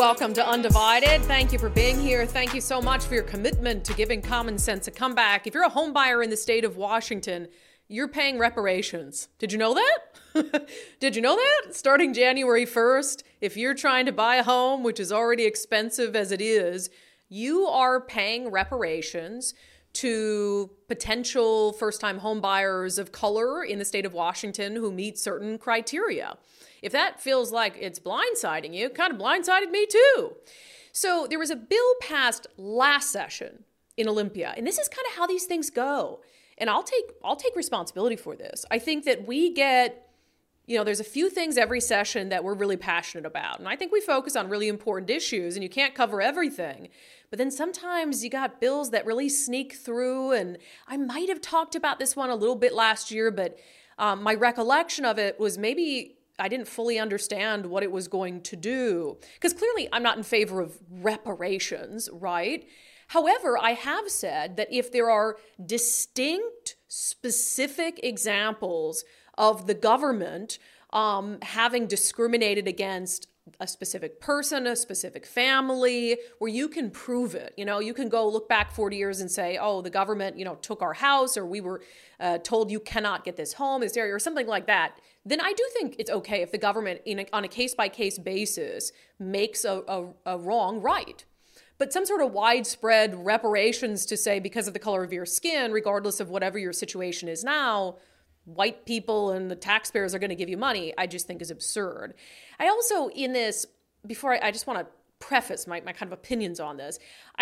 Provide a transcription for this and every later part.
welcome to Undivided. Thank you for being here. Thank you so much for your commitment to giving common sense a comeback. If you're a home buyer in the state of Washington, you're paying reparations. Did you know that? Did you know that? Starting January 1st, if you're trying to buy a home, which is already expensive as it is, you are paying reparations to potential first-time home buyers of color in the state of Washington who meet certain criteria. If that feels like it's blindsiding you, it kind of blindsided me too. So there was a bill passed last session in Olympia, and this is kind of how these things go. And I'll take responsibility for this. I think that we get, there's a few things every session that we're really passionate about. And I think we focus on really important issues, and you can't cover everything. But then sometimes you got bills that really sneak through, and I might have talked about this one a little bit last year, but my recollection of it was maybe I didn't fully understand what it was going to do. Because clearly I'm not in favor of reparations, right? However, I have said that if there are distinct, specific examples of the government having discriminated against a specific person, a specific family, where you can prove it. You can go look back 40 years and say, oh, the government, took our house, or we were told you cannot get this home, this area, or something like that. Then I do think it's okay if the government, on a case-by-case basis, makes a wrong right. But some sort of widespread reparations to say because of the color of your skin, regardless of whatever your situation is now, white people and the taxpayers are going to give you money, I just think is absurd. I also, in this, I just want to preface my kind of opinions on this.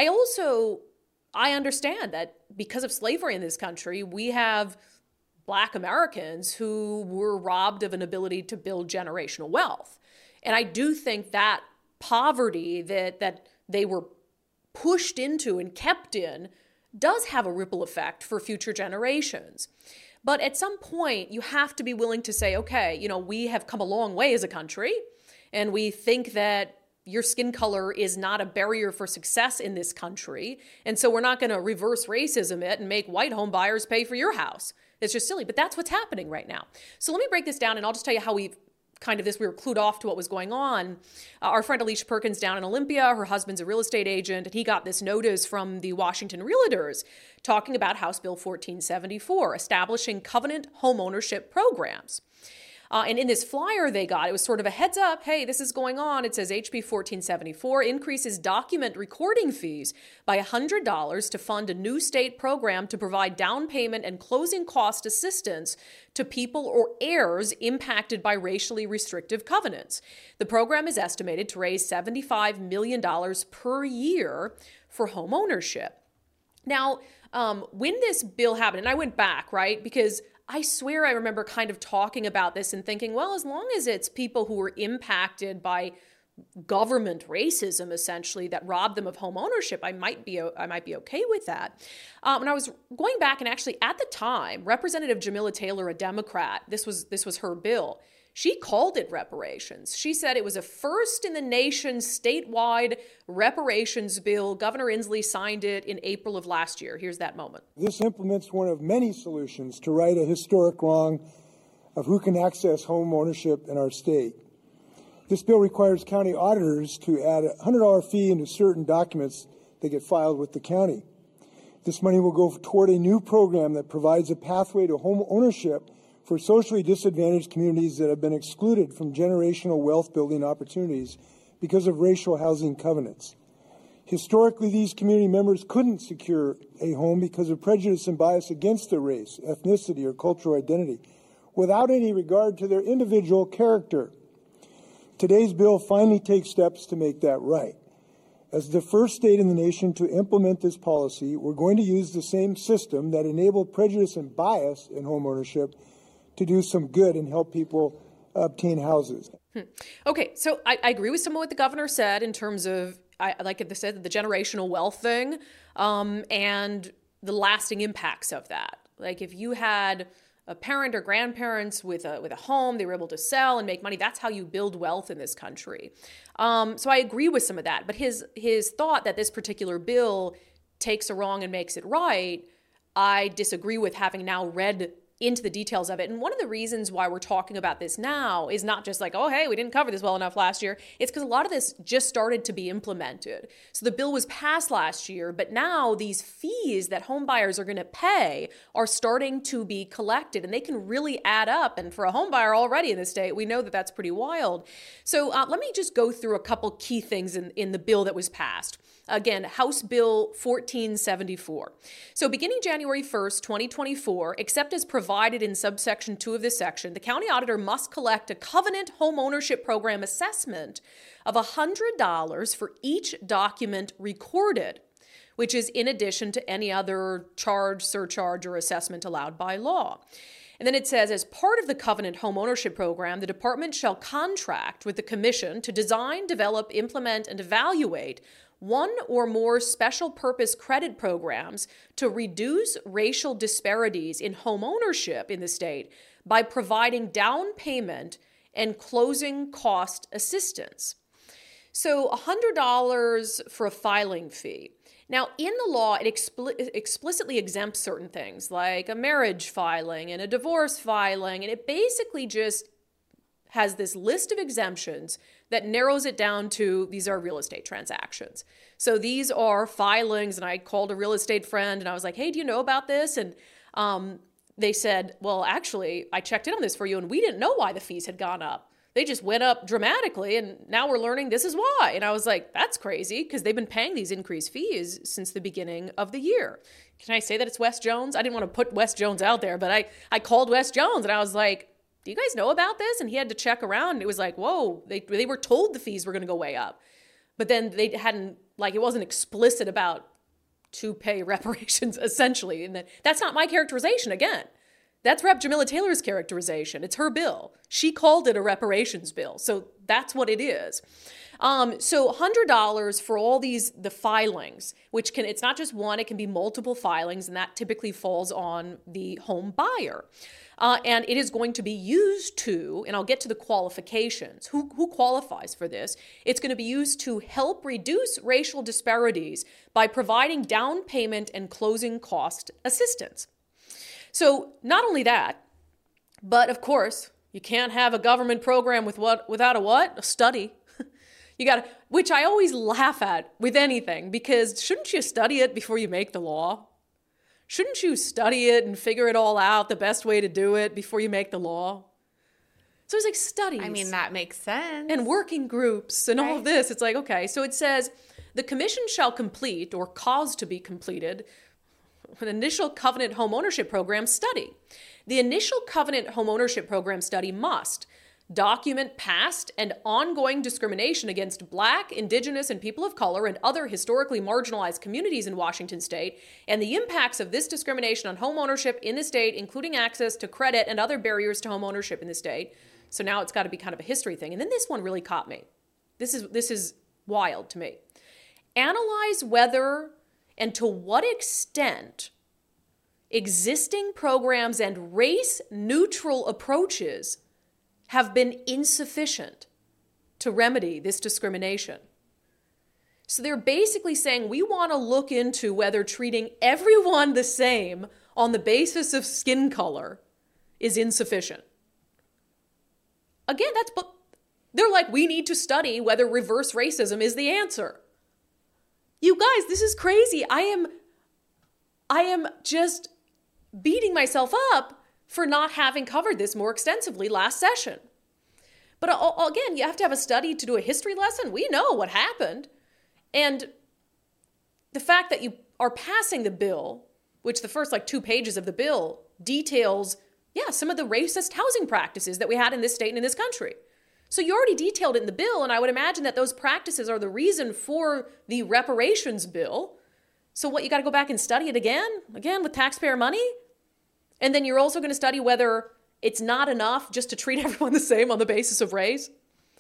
I understand that because of slavery in this country, we have Black Americans who were robbed of an ability to build generational wealth. And I do think that poverty that they were pushed into and kept in does have a ripple effect for future generations. But at some point, you have to be willing to say, okay, we have come a long way as a country, and we think that your skin color is not a barrier for success in this country. And so we're not going to reverse racism it and make white home buyers pay for your house. It's just silly, but that's what's happening right now. So let me break this down, and I'll just tell you how we were clued off to what was going on. Our friend Alicia Perkins down in Olympia, her husband's a real estate agent, and he got this notice from the Washington Realtors talking about House Bill 1474, establishing covenant homeownership programs. And in this flyer they got, it was sort of a heads up, hey, this is going on. It says HB 1474 increases document recording fees by $100 to fund a new state program to provide down payment and closing cost assistance to people or heirs impacted by racially restrictive covenants. The program is estimated to raise $75 million per year for home ownership. Now, when this bill happened, and I went back, right, because I swear I remember kind of talking about this and thinking, well, as long as it's people who were impacted by government racism, essentially, that robbed them of home ownership, I might be okay with that. And I was going back, and actually at the time, Representative Jamila Taylor, a Democrat, this was her bill. She called it reparations. She said it was a first in the nation statewide reparations bill. Governor Inslee signed it in April of last year. Here's that moment. This implements one of many solutions to right a historic wrong of who can access home ownership in our state. This bill requires county auditors to add a $100 fee into certain documents that get filed with the county. This money will go toward a new program that provides a pathway to home ownership for socially disadvantaged communities that have been excluded from generational wealth building opportunities because of racial housing covenants. Historically, these community members couldn't secure a home because of prejudice and bias against their race, ethnicity, or cultural identity, without any regard to their individual character. Today's bill finally takes steps to make that right. As the first state in the nation to implement this policy, we're going to use the same system that enabled prejudice and bias in home ownership to do some good and help people obtain houses. Okay, so I agree with some of what the governor said in terms of, like I said, the generational wealth thing and the lasting impacts of that. Like if you had a parent or grandparents with a home, they were able to sell and make money. That's how you build wealth in this country. So I agree with some of that. But his thought that this particular bill takes a wrong and makes it right, I disagree with, having now read into the details of it. And one of the reasons why we're talking about this now is not just like, oh, hey, we didn't cover this well enough last year. It's because a lot of this just started to be implemented. So the bill was passed last year, but now these fees that home buyers are going to pay are starting to be collected, and they can really add up. And for a home buyer already in the state, we know that that's pretty wild. So let me just go through a couple key things in the bill that was passed. Again, House Bill 1474. So beginning January 1st, 2024, except as provided in subsection 2 of this section, the county auditor must collect a covenant home ownership program assessment of $100 for each document recorded, which is in addition to any other charge, surcharge, or assessment allowed by law. And then it says, as part of the Covenant Home Ownership Program, the department shall contract with the commission to design, develop, implement, and evaluate one or more special purpose credit programs to reduce racial disparities in home ownership in the state by providing down payment and closing cost assistance. So $100 for a filing fee. Now, in the law, it explicitly exempts certain things like a marriage filing and a divorce filing, and it basically just has this list of exemptions that narrows it down to these are real estate transactions. So these are filings, and I called a real estate friend and I was like, hey, do you know about this? And they said, well, actually, I checked in on this for you and we didn't know why the fees had gone up. They just went up dramatically, and now we're learning this is why. And I was like, that's crazy, because they've been paying these increased fees since the beginning of the year. Can I say that it's Wes Jones? I didn't want to put Wes Jones out there, but I called Wes Jones and I was like, do you guys know about this? And he had to check around, and it was like, whoa, they were told the fees were going to go way up. But then they hadn't, like, it wasn't explicit about to pay reparations, essentially. And that's not my characterization, again. That's Rep. Jamila Taylor's characterization. It's her bill. She called it a reparations bill. So that's what it is. So $100 for all the filings, which it's not just one, it can be multiple filings, and that typically falls on the home buyer. And it is going to be used to, and I'll get to the qualifications, who qualifies for this. It's going to be used to help reduce racial disparities by providing down payment and closing cost assistance. So not only that, but of course, you can't have a government program without a what? A study. You got to, which I always laugh at with anything, because shouldn't you study it before you make the law? Shouldn't you study it and figure it all out, the best way to do it before you make the law? So it's like studies. I mean, that makes sense. And working groups and all of this. It's like, okay, so it says the commission shall complete or cause to be completed an initial covenant home ownership program study. The initial covenant home ownership program study must document past and ongoing discrimination against Black, Indigenous, and people of color and other historically marginalized communities in Washington state, and the impacts of this discrimination on home ownership in the state, including access to credit and other barriers to home ownership in the state. So now it's got to be kind of a history thing. And then this one really caught me. This is wild to me. Analyze whether and to what extent existing programs and race-neutral approaches have been insufficient to remedy this discrimination. So they're basically saying we want to look into whether treating everyone the same on the basis of skin color is insufficient. Again, they're like, we need to study whether reverse racism is the answer. You guys, this is crazy. I am just beating myself up for not having covered this more extensively last session. But again, you have to have a study to do a history lesson. We know what happened. And the fact that you are passing the bill, which the first 2 pages of the bill details, some of the racist housing practices that we had in this state and in this country. So you already detailed it in the bill, and I would imagine that those practices are the reason for the reparations bill. So what, you got to go back and study it again with taxpayer money? And then you're also going to study whether it's not enough just to treat everyone the same on the basis of race?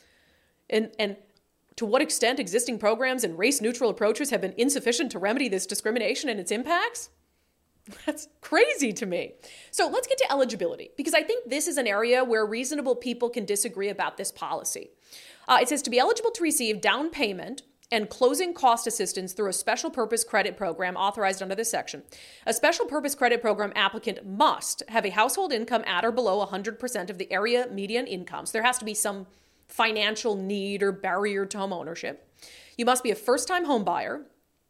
And to what extent existing programs and race-neutral approaches have been insufficient to remedy this discrimination and its impacts? That's crazy to me. So let's get to eligibility, because I think this is an area where reasonable people can disagree about this policy. It says to be eligible to receive down payment and closing cost assistance through a special purpose credit program authorized under this section. A special purpose credit program applicant must have a household income at or below 100% of the area median income. So there has to be some financial need or barrier to home ownership. You must be a first-time home buyer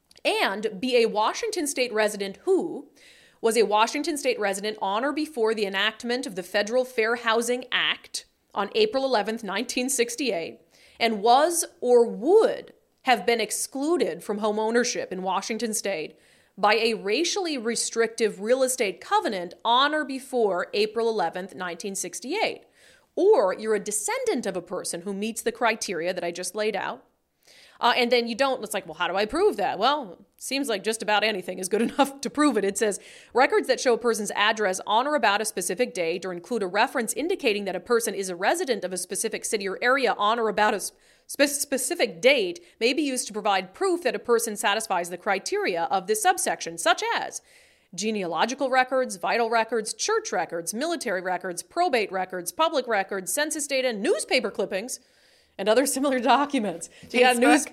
and be a Washington state resident who was a Washington state resident on or before the enactment of the Federal Fair Housing Act on April 11th, 1968, and was or would have been excluded from home ownership in Washington state by a racially restrictive real estate covenant on or before April 11th, 1968. Or you're a descendant of a person who meets the criteria that I just laid out. And then you don't, it's like, well, how do I prove that? Well, it seems like just about anything is good enough to prove it. It says, records that show a person's address on or about a specific date or include a reference indicating that a person is a resident of a specific city or area on or about a specific date may be used to provide proof that a person satisfies the criteria of this subsection, such as genealogical records, vital records, church records, military records, probate records, public records, census data, newspaper clippings, and other similar documents. So you got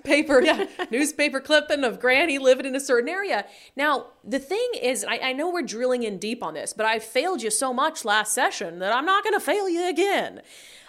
newspaper clipping of Granny living in a certain area. Now, the thing is, I know we're drilling in deep on this, but I failed you so much last session that I'm not going to fail you again.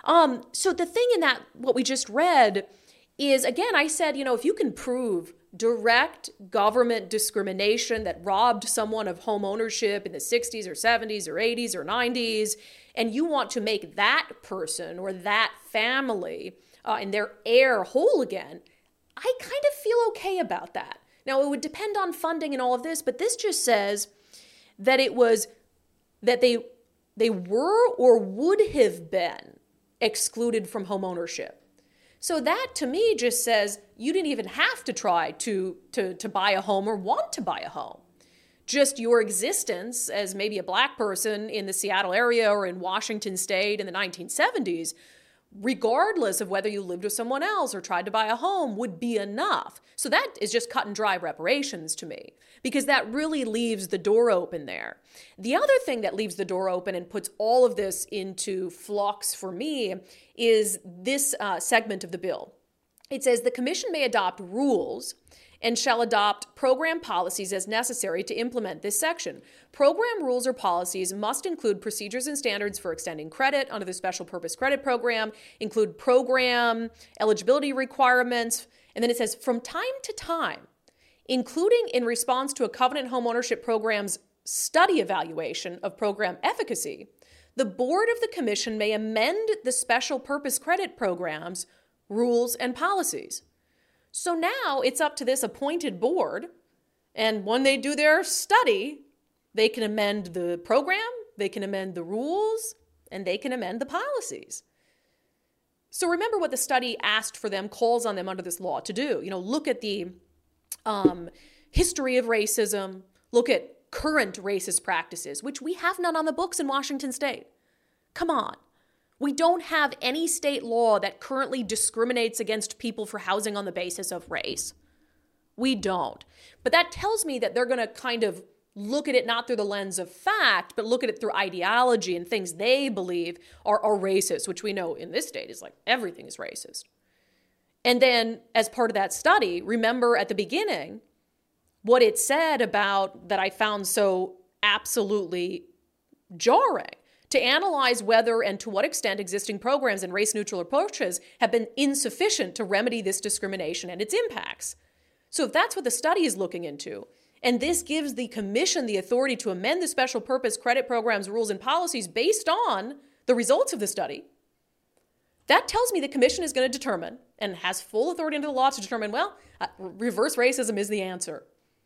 So the thing in that, what we just read is, again, I said, if you can prove direct government discrimination that robbed someone of home ownership in the 60s or 70s or 80s or 90s, and you want to make that person or that family and their heir whole again, I kind of feel okay about that. Now, it would depend on funding and all of this, but this just says that it was that they were or would have been excluded from home ownership. So that to me just says you didn't even have to try to buy a home or want to buy a home. Just your existence as maybe a black person in the Seattle area or in Washington state in the 1970s, regardless of whether you lived with someone else or tried to buy a home, would be enough. So that is just cut and dry reparations to me, because that really leaves the door open there. The other thing that leaves the door open and puts all of this into flux for me is this segment of the bill. It says the commission may adopt rules and shall adopt program policies as necessary to implement this section. Program rules or policies must include procedures and standards for extending credit under the Special Purpose Credit Program, include program eligibility requirements, and then it says from time to time, including in response to a Covenant Homeownership Program's study evaluation of program efficacy, the board of the commission may amend the Special Purpose Credit Program's rules and policies. So now it's up to this appointed board, and when they do their study, they can amend the program, they can amend the rules, and they can amend the policies. So remember what the study asked for them, calls on them under this law to do. Look at the history of racism, look at current racist practices, which we have none on the books in Washington state. Come on. We don't have any state law that currently discriminates against people for housing on the basis of race. We don't. But that tells me that they're going to kind of look at it not through the lens of fact, but look at it through ideology and things they believe are racist, which we know in this state is like everything is racist. And then as part of that study, remember at the beginning what it said about that I found so absolutely jarring. To analyze whether and to what extent existing programs and race-neutral approaches have been insufficient to remedy this discrimination and its impacts. So if that's what the study is looking into, and this gives the commission the authority to amend the Special Purpose Credit Program's rules and policies based on the results of the study, that tells me the commission is going to determine, and has full authority under the law to determine, reverse racism is the answer.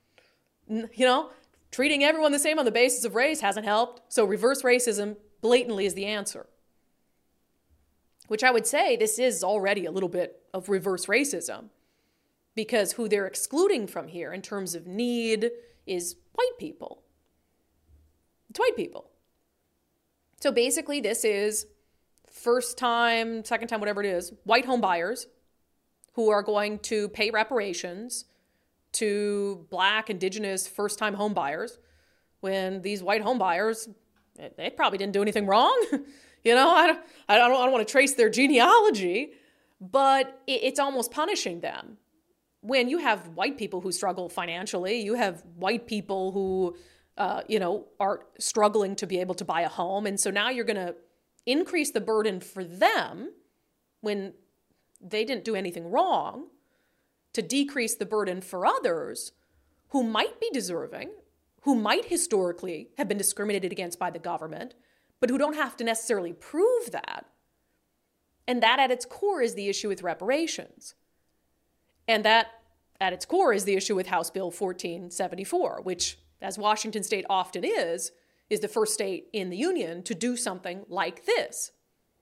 Treating everyone the same on the basis of race hasn't helped, so reverse racism blatantly is the answer. Which I would say this is already a little bit of reverse racism, because who they're excluding from here in terms of need is white people. It's white people. So basically this is first time, second time, whatever it is, white home buyers who are going to pay reparations to black, indigenous, first-time home buyers when these white home buyers, they probably didn't do anything wrong. I don't want to trace their genealogy, but it's almost punishing them when you have white people who struggle financially, you have white people who, are struggling to be able to buy a home. And so now you're going to increase the burden for them when they didn't do anything wrong, to decrease the burden for others who might be deserving, who might historically have been discriminated against by the government, but who don't have to necessarily prove that. And that at its core is the issue with reparations. And that at its core is the issue with House Bill 1474, which, as Washington state often is the first state in the union to do something like this.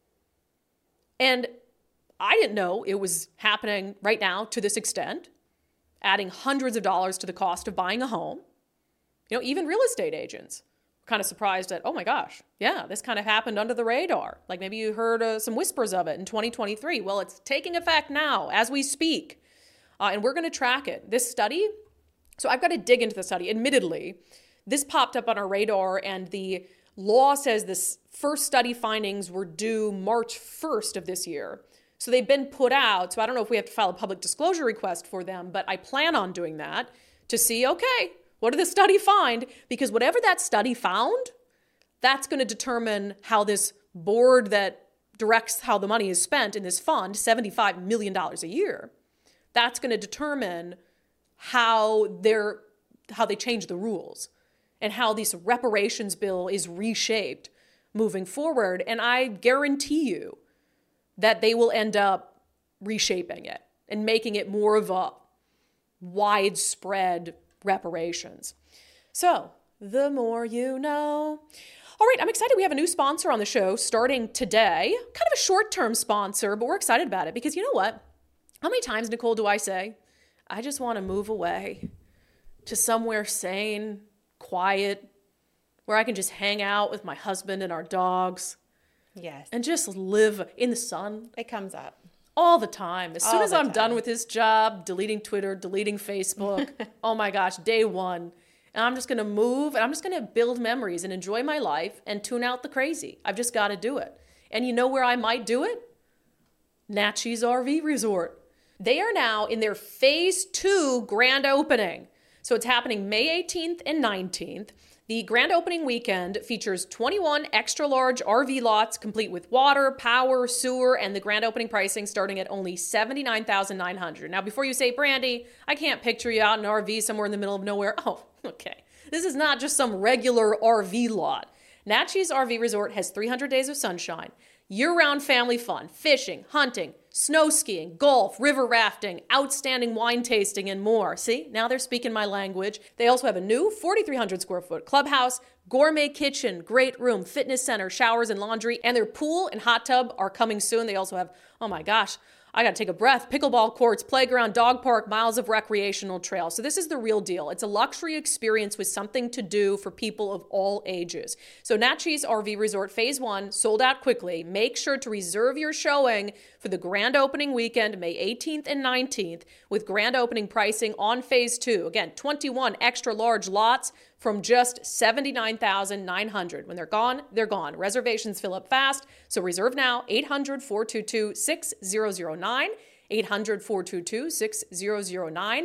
And I didn't know it was happening right now to this extent, adding hundreds of dollars to the cost of buying a home. Even real estate agents were kind of surprised that, oh my gosh, yeah, this kind of happened under the radar. Like maybe you heard some whispers of it in 2023. Well, it's taking effect now as we speak. And we're going to track it. This study, so I've got to dig into the study. Admittedly, this popped up on our radar, and the law says this first study findings were due March 1st of this year. So they've been put out. So I don't know if we have to file a public disclosure request for them, but I plan on doing that to see, okay, what did the study find? Because whatever that study found, that's going to determine how this board that directs how the money is spent in this fund, $75 million a year, that's going to determine how they change the rules and how this reparations bill is reshaped moving forward. And I guarantee you that they will end up reshaping it and making it more of a widespread reparations. So, the more you know. All right, I'm excited. We have a new sponsor on the show starting today. Kind of a short-term sponsor, but we're excited about it because you know what? How many times, Nicole, do I say, I just want to move away to somewhere sane, quiet, where I can just hang out with my husband and our dogs. Yes. And just live in the sun. It comes up. All the time. As soon as I'm time. done with this job, deleting Twitter, deleting Facebook, oh my gosh, day one. And I'm just going to move and I'm just going to build memories and enjoy my life and tune out the crazy. I've just got to do it. And you know where I might do it? Natchez RV Resort. They are now in their phase 2 grand opening. So it's happening May 18th and 19th. The grand opening weekend features 21 extra large RV lots complete with water, power, sewer, and the grand opening pricing starting at only $79,900. Now, before you say, Brandy, I can't picture you out in an RV somewhere in the middle of nowhere. Oh, okay. This is not just some regular RV lot. Natchez RV Resort has 300 days of sunshine, year-round family fun, fishing, hunting, snow skiing, golf, river rafting, outstanding wine tasting, and more. See, now they're speaking my language. They also have a new 4,300 square foot clubhouse, gourmet kitchen, great room, fitness center, showers and laundry, and their pool and hot tub are coming soon. They also have, oh my gosh, I got to take a breath, pickleball courts, playground, dog park, miles of recreational trail. So this is the real deal. It's a luxury experience with something to do for people of all ages. So Natchez RV Resort Phase 1 sold out quickly. Make sure to reserve your showing for the grand opening weekend, May 18th and 19th, with grand opening pricing on Phase 2. Again, 21 extra large lots from just $79,900. When they're gone, they're gone. Reservations fill up fast, so reserve now, 800-422-6009, 800-422-6009,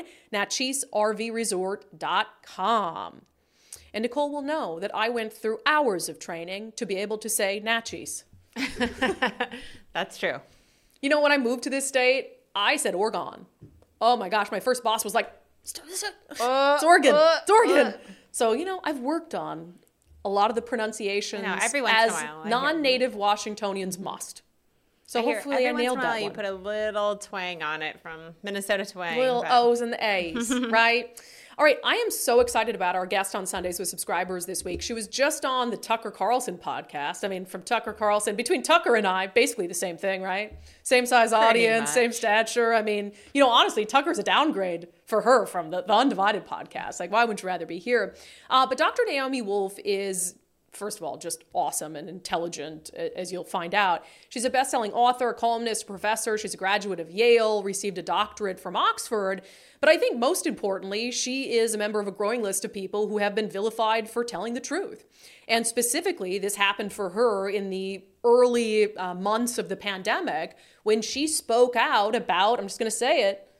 NatchezRVResort.com. And Nicole will know that I went through hours of training to be able to say Natchez. That's true. You know, when I moved to this state, I said Oregon. Oh my gosh, my first boss was like, it's Oregon, it's Oregon. So, you know, I've worked on a lot of the pronunciations every once as in a while, non-native Washingtonians must. So hopefully I nailed that one. You put a little twang on it from Minnesota twang. Little O's and the A's, right? All right, I am so excited about our guest on Sundays with Subscribers this week. She was just on the Tucker Carlson podcast. I mean, from Tucker Carlson, between Tucker and I, basically the same thing, right? Same size audience, same stature. I mean, you know, honestly, Tucker's a downgrade for her from the Undivided podcast. Like, why wouldn't you rather be here? But Dr. Naomi Wolf is, first of all, just awesome and intelligent, as you'll find out. She's a best-selling author, columnist, professor. She's a graduate of Yale, received a doctorate from Oxford. But I think most importantly, she is a member of a growing list of people who have been vilified for telling the truth. And specifically, this happened for her in the early months of the pandemic when she spoke out about, I'm just going to say it,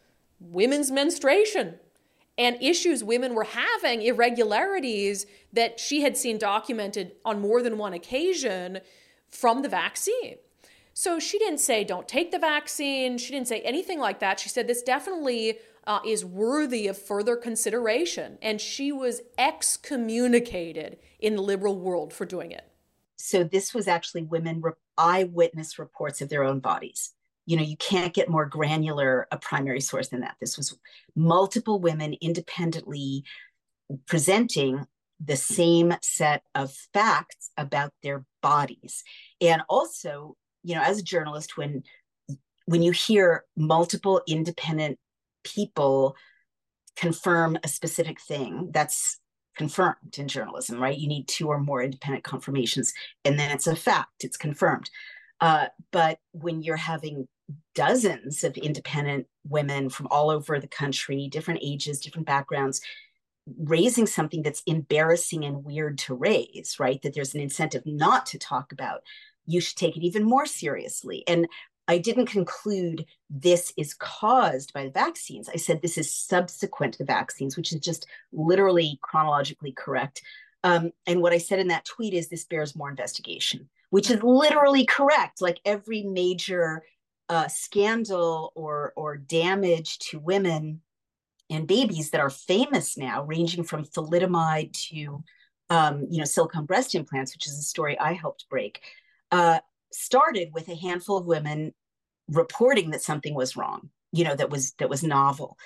women's menstruation and issues women were having, irregularities that she had seen documented on more than one occasion from the vaccine. So she didn't say, don't take the vaccine. She didn't say anything like that. She said, this definitely is worthy of further consideration. And she was excommunicated in the liberal world for doing it. So this was actually women eyewitness reports of their own bodies. You know, you can't get more granular a primary source than that. This was multiple women independently presenting the same set of facts about their bodies. And also, you know, as a journalist, when you hear multiple independent people confirm a specific thing, that's confirmed in journalism, right? You need 2 or more independent confirmations, and then it's a fact, it's confirmed. But when you're having dozens of independent women from all over the country, different ages, different backgrounds, raising something that's embarrassing and weird to raise, right? That there's an incentive not to talk about, you should take it even more seriously. And I didn't conclude this is caused by the vaccines. I said this is subsequent to the vaccines, which is just literally chronologically correct. And what I said in that tweet is this bears more investigation, which is literally correct. Like every major scandal or damage to women and babies that are famous now, ranging from thalidomide to silicone breast implants, which is a story I helped break, started with a handful of women reporting that something was wrong, that was novel.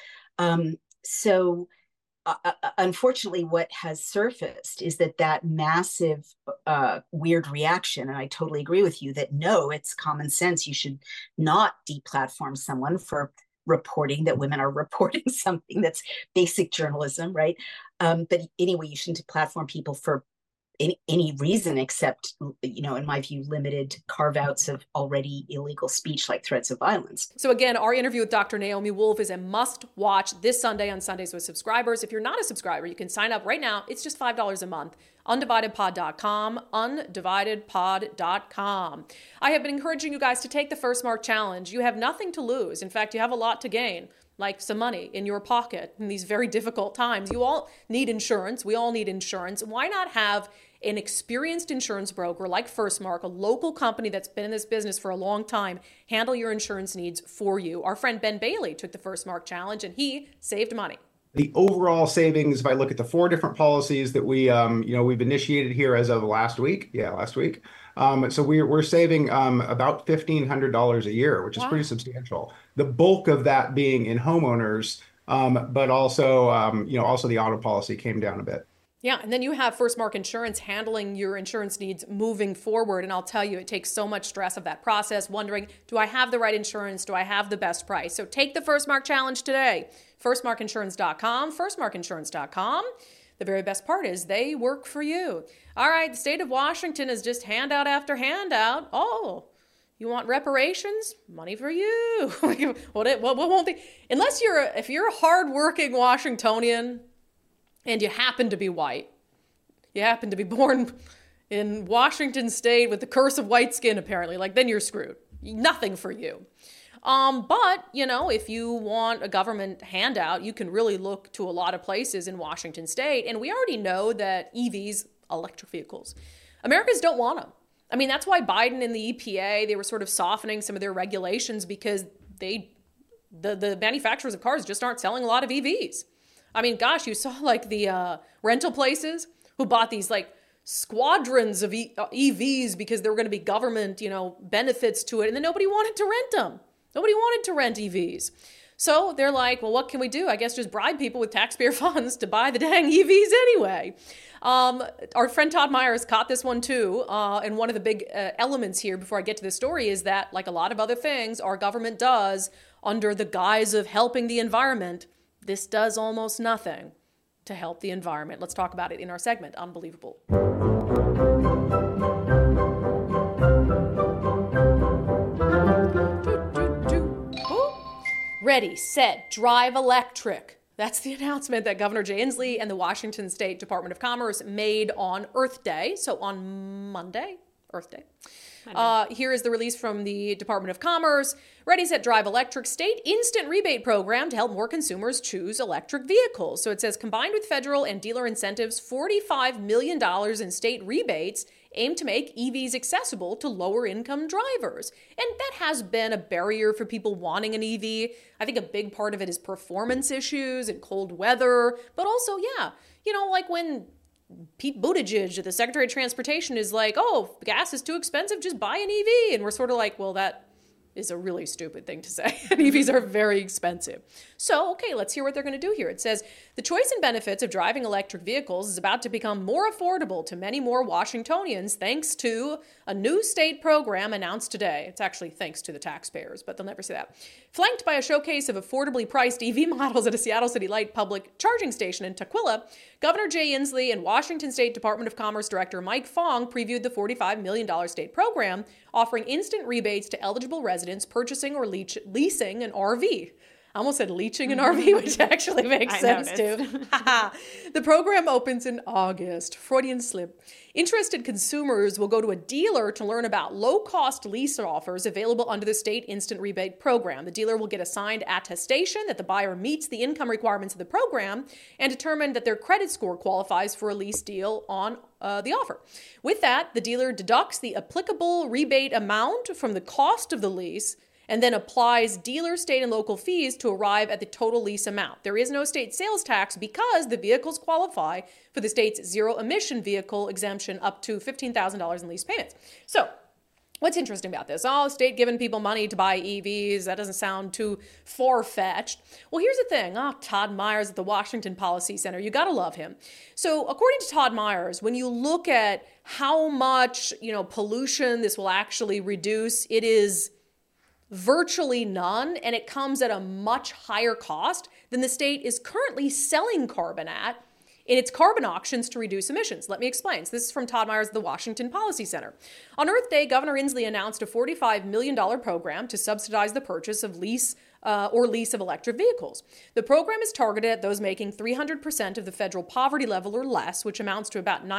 So unfortunately, what has surfaced is that massive weird reaction, and I totally agree with you that no, it's common sense. You should not deplatform someone for reporting that women are reporting something. That's basic journalism, right? But anyway, you shouldn't platform people for any reason except, in my view, limited carve-outs of already illegal speech like threats of violence. So again, our interview with Dr. Naomi Wolf is a must-watch this Sunday on Sundays with Subscribers. If you're not a subscriber, you can sign up right now. It's just $5 a month. UndividedPod.com, UndividedPod.com. I have been encouraging you guys to take the First Mark Challenge. You have nothing to lose. In fact, you have a lot to gain, like some money in your pocket in these very difficult times. You all need insurance. We all need insurance. Why not have an experienced insurance broker like First Mark, a local company that's been in this business for a long time, handle your insurance needs for you? Our friend Ben Bailey took the First Mark Challenge and he saved money. The overall savings, if I look at the 4 different policies that we've initiated here as of last week. So we're saving about $1,500 a year, which is pretty substantial. The bulk of that being in homeowners, but also the auto policy came down a bit. Yeah, and then you have First Mark Insurance handling your insurance needs moving forward. And I'll tell you, it takes so much stress of that process, wondering, do I have the right insurance? Do I have the best price? So take the First Mark Challenge today. FirstMarkInsurance.com, FirstMarkInsurance.com. The very best part is they work for you. All right, the state of Washington is just handout after handout. Oh, you want reparations? Money for you. What won't they? If you're a hardworking Washingtonian, and you happen to be white, you happen to be born in Washington state with the curse of white skin, apparently, then you're screwed. Nothing for you. But, if you want a government handout, you can really look to a lot of places in Washington state. And we already know that EVs, electric vehicles, Americans don't want them. I mean, that's why Biden and the EPA, they were sort of softening some of their regulations because the manufacturers of cars just aren't selling a lot of EVs. I mean, gosh, you saw the rental places who bought these squadrons of EVs because there were going to be government, benefits to it. And then nobody wanted to rent them. Nobody wanted to rent EVs. So they're like, well, what can we do? I guess just bribe people with taxpayer funds to buy the dang EVs anyway. Our friend Todd Myers caught this one too. And one of the big elements here before I get to the story is that, like a lot of other things our government does under the guise of helping the environment, this does almost nothing to help the environment. Let's talk about it in our segment, Unbelievable. Ready, set, drive electric. That's the announcement that Governor Jay Inslee and the Washington State Department of Commerce made on Earth Day. So on Monday, Earth Day. Here is the release from the Department of Commerce. Ready, Set, Drive Electric State Instant Rebate Program to help more consumers choose electric vehicles. So it says, combined with federal and dealer incentives, $45 million in state rebates aim to make EVs accessible to lower-income drivers. And that has been a barrier for people wanting an EV. I think a big part of it is performance issues and cold weather, but also, like when Pete Buttigieg, the Secretary of Transportation, is like, oh, gas is too expensive, just buy an EV. And we're sort of like, well, that is a really stupid thing to say. EVs are very expensive. So, okay, let's hear what they're going to do here. It says, the choice and benefits of driving electric vehicles is about to become more affordable to many more Washingtonians thanks to a new state program announced today. It's actually thanks to the taxpayers, but they'll never say that. Flanked by a showcase of affordably priced EV models at a Seattle City Light public charging station in Tukwila, Governor Jay Inslee and Washington State Department of Commerce Director Mike Fong previewed the $45 million state program, offering instant rebates to eligible residents purchasing or leasing an RV. I almost said leeching an RV, which actually makes sense too. The program opens in August. Freudian slip. Interested consumers will go to a dealer to learn about low-cost lease offers available under the state instant rebate program. The dealer will get a signed attestation that the buyer meets the income requirements of the program and determine that their credit score qualifies for a lease deal on the offer. With that, the dealer deducts the applicable rebate amount from the cost of the lease and then applies dealer, state, and local fees to arrive at the total lease amount. There is no state sales tax because the vehicles qualify for the state's zero-emission vehicle exemption up to $15,000 in lease payments. So, what's interesting about this? Oh, state giving people money to buy EVs, that doesn't sound too far-fetched. Well, here's the thing. Todd Myers at the Washington Policy Center, you gotta love him. So, according to Todd Myers, when you look at how much, pollution this will actually reduce, it is virtually none, and it comes at a much higher cost than the state is currently selling carbon at in its carbon auctions to reduce emissions. Let me explain. So this is from Todd Myers of the Washington Policy Center. On Earth Day, Governor Inslee announced a $45 million program to subsidize the purchase of lease of electric vehicles. The program is targeted at those making 300% of the federal poverty level or less, which amounts to about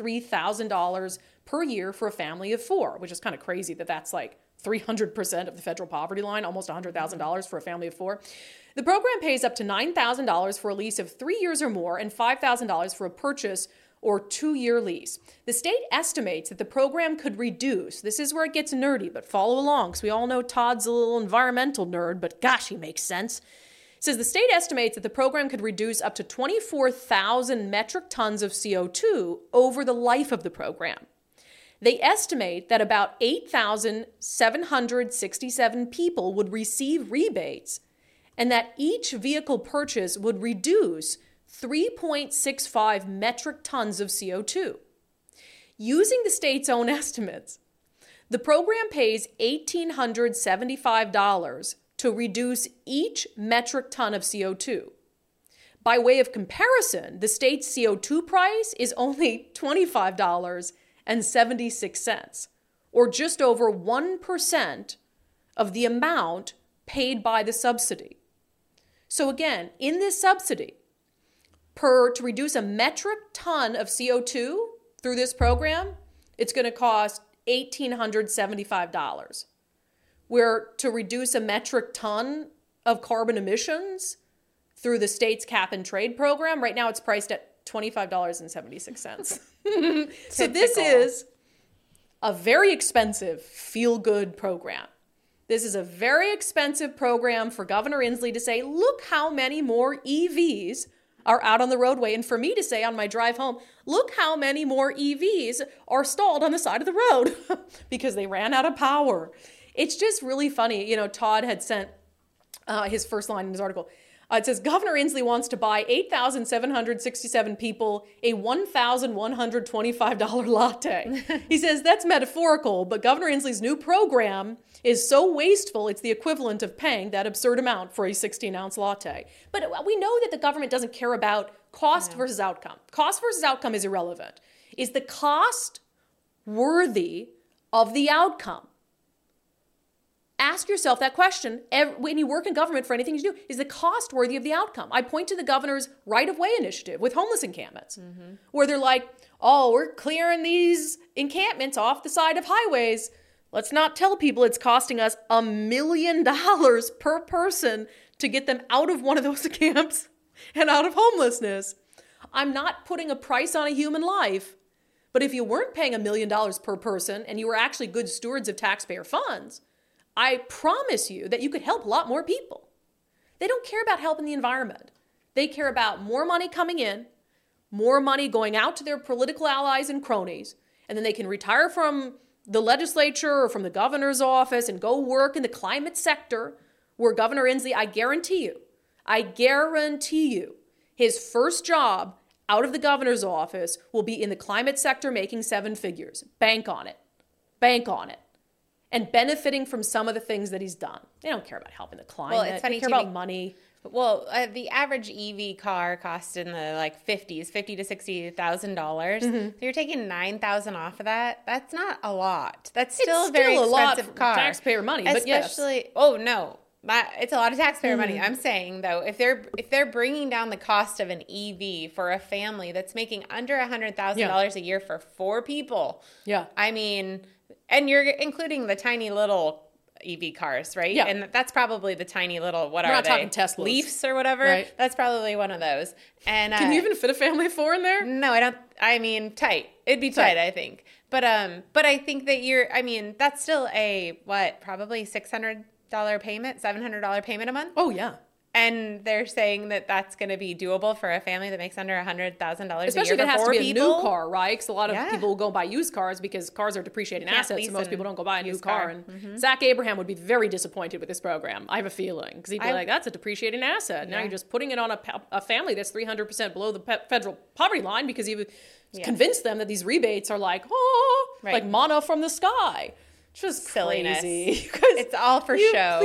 $93,000 per year for a family of four, which is kind of crazy that that's like 300% of the federal poverty line, almost $100,000 for a family of four. The program pays up to $9,000 for a lease of 3 years or more and $5,000 for a purchase or 2-year lease. The state estimates that the program could reduce, this is where it gets nerdy, but follow along, because we all know Todd's a little environmental nerd, but gosh, he makes sense. It says the state estimates that the program could reduce up to 24,000 metric tons of CO2 over the life of the program. They estimate that about 8,767 people would receive rebates and that each vehicle purchase would reduce 3.65 metric tons of CO2. Using the state's own estimates, the program pays $1,875 to reduce each metric ton of CO2. By way of comparison, the state's CO2 price is only $25.76, or just over 1% of the amount paid by the subsidy. So again, in this subsidy, to reduce a metric ton of CO2 through this program, it's going to cost $1,875. Where to reduce a metric ton of carbon emissions through the state's cap and trade program, right now it's priced at $25.76. So this is a very expensive feel-good program. This is a very expensive program for Governor Inslee to say, look how many more EVs are out on the roadway. And for me to say on my drive home, look how many more EVs are stalled on the side of the road because they ran out of power. It's just really funny. Todd had sent his first line in his article. It says, Governor Inslee wants to buy 8,767 people a $1,125 latte. He says that's metaphorical, but Governor Inslee's new program is so wasteful, it's the equivalent of paying that absurd amount for a 16-ounce latte. But we know that the government doesn't care about cost versus outcome. Cost versus outcome is irrelevant. Is the cost worthy of the outcome? Ask yourself that question when you work in government for anything you do. Is the cost worthy of the outcome? I point to the governor's right-of-way initiative with homeless encampments, where they're like, oh, we're clearing these encampments off the side of highways Let's not tell people it's costing us $1 million per person to get them out of one of those camps and out of homelessness. I'm not putting a price on a human life. But if you weren't paying $1 million per person and you were actually good stewards of taxpayer funds, I promise you that you could help a lot more people. They don't care about helping the environment. They care about more money coming in, more money going out to their political allies and cronies, and then they can retire from the legislature or from the governor's office and go work in the climate sector where Governor Inslee, I guarantee you, his first job out of the governor's office will be in the climate sector making 7 figures. Bank on it. Bank on it. And benefiting from some of the things that he's done. They don't care about helping the climate. Well, it's funny they care about money. Well, the average EV car costs in the like $50,000 to $60,000. So you're taking $9,000 off of that. That's not a lot. That's still a very expensive car. Taxpayer money, but especially, yes. Oh no, it's a lot of taxpayer money. I'm saying though, if they're bringing down the cost of an EV for a family that's making under $100,000 a year for 4 people. Yeah, I mean, and you're including the tiny little EV cars, right? Yeah. And that's probably the tiny little, what We're are not they? talking Teslas. Leafs or whatever. Right. That's probably one of those. And can you even fit a family of 4 in there? No, I don't. I mean, tight. It'd be tight, I think. But I think that that's still probably $600 payment, $700 payment a month. Oh yeah. And they're saying that that's going to be doable for a family that makes under $100,000 a year. Especially if it has to be a new car, right? Because a lot of people will go buy used cars because cars are depreciating assets, and most people don't go buy a new car. And Zach Abraham would be very disappointed with this program. I have a feeling because he'd be like, "That's a depreciating asset. Now you're just putting it on a family that's 300% below the federal poverty line because you convinced them that these rebates are like like manna from the sky." Just silliness. Crazy. It's all for show.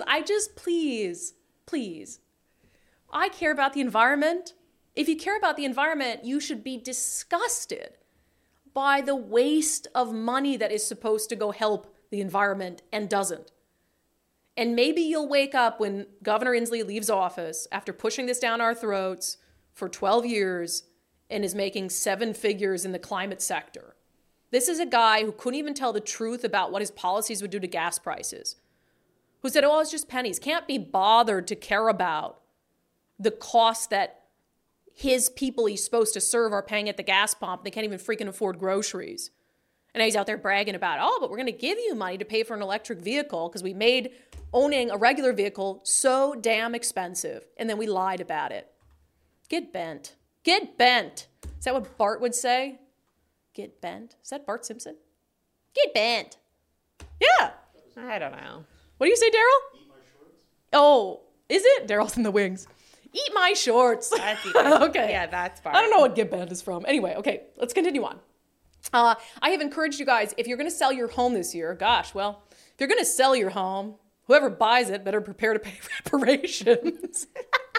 Please. I care about the environment. If you care about the environment, you should be disgusted by the waste of money that is supposed to go help the environment and doesn't. And maybe you'll wake up when Governor Inslee leaves office after pushing this down our throats for 12 years and is making 7 figures in the climate sector. This is a guy who couldn't even tell the truth about what his policies would do to gas prices. Who said, it's just pennies. Can't be bothered to care about the cost that his people he's supposed to serve are paying at the gas pump. They can't even freaking afford groceries. And he's out there bragging about, but we're going to give you money to pay for an electric vehicle because we made owning a regular vehicle so damn expensive. And then we lied about it. Get bent. Get bent. Is that what Bart would say? Get bent? Is that Bart Simpson? Get bent. Yeah. I don't know. What do you say, Daryl? Eat my shorts. Oh, is it? Daryl's in the wings. Eat my shorts. That's even, okay. Yeah, that's Bart. I don't know what Get Bent is from. Anyway, okay, let's continue on. I have encouraged you guys, if you're going to sell your home this year, if you're going to sell your home, whoever buys it better prepare to pay reparations.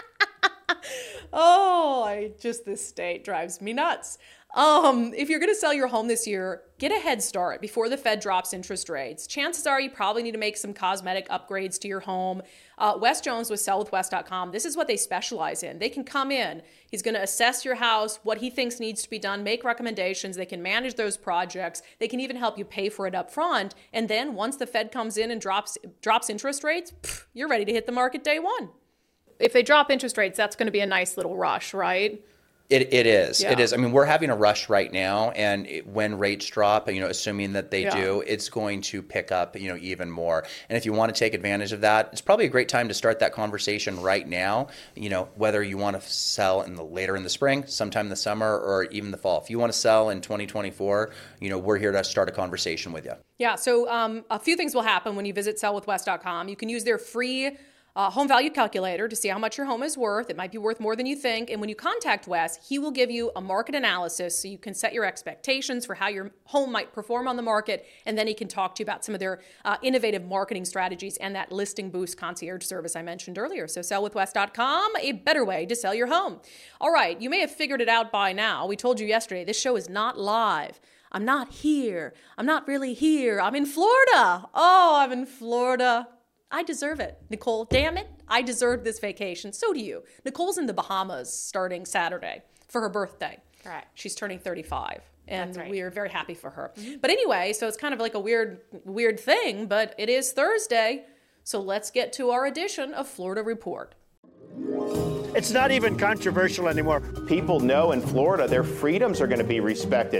This state drives me nuts. If you're going to sell your home this year, get a head start before the Fed drops interest rates. Chances are you probably need to make some cosmetic upgrades to your home. Wes Jones with sellwithwes.com. This is what they specialize in. They can come in. He's going to assess your house, what he thinks needs to be done, make recommendations. They can manage those projects. They can even help you pay for it up front. And then once the Fed comes in and drops interest rates, you're ready to hit the market day one. If they drop interest rates, that's going to be a nice little rush, right? It is. Yeah. It is. I mean, we're having a rush right now, and when rates drop, assuming that they do, it's going to pick up, even more. And if you want to take advantage of that, it's probably a great time to start that conversation right now. Whether you want to sell later in the spring, sometime in the summer, or even the fall. If you want to sell in 2024, we're here to start a conversation with you. Yeah. So a few things will happen when you visit sellwithwes.com. You can use their free home value calculator to see how much your home is worth. It might be worth more than you think. And when you contact Wes, he will give you a market analysis so you can set your expectations for how your home might perform on the market. And then he can talk to you about some of their innovative marketing strategies and that listing boost concierge service I mentioned earlier. So sellwithwes.com, a better way to sell your home. All right. You may have figured it out by now. We told you yesterday, this show is not live. I'm not here. I'm not really here. I'm in Florida. I'm in Florida. I deserve it. Nicole, damn it. I deserve this vacation. So do you. Nicole's in the Bahamas starting Saturday for her birthday. Correct. She's turning 35. And That's right. we are very happy for her. But anyway, so it's kind of like a weird thing, but it is Thursday. So let's get to our edition of Florida Report. It's not even controversial anymore. People know in Florida their freedoms are going to be respected.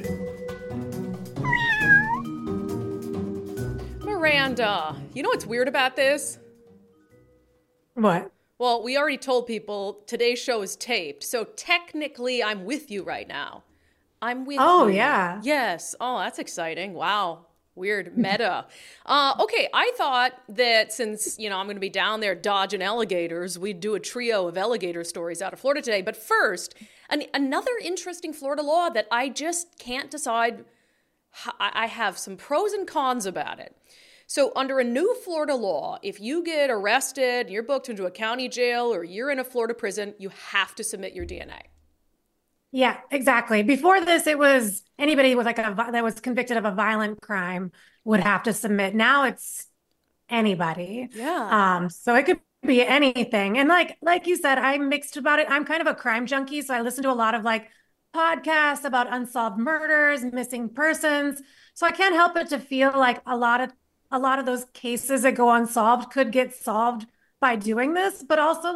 Miranda, you know what's weird about this? What? Well, we already told people today's show is taped, so technically I'm with you right now. I'm with you. Oh, yeah. Yes. Oh, that's exciting. Wow. Weird meta. Okay, I thought that since, I'm going to be down there dodging alligators, we'd do a trio of alligator stories out of Florida today. But first, another interesting Florida law that I just can't decide. I have some pros and cons about it. So under a new Florida law, if you get arrested, you're booked into a county jail, or you're in a Florida prison, you have to submit your DNA. Yeah, exactly. Before this, it was anybody with that was convicted of a violent crime would have to submit. Now it's anybody. Yeah. So it could be anything. And like you said, I'm mixed about it. I'm kind of a crime junkie, so I listen to a lot of podcasts about unsolved murders, missing persons. So I can't help but to feel like a lot of those cases that go unsolved could get solved by doing this, but also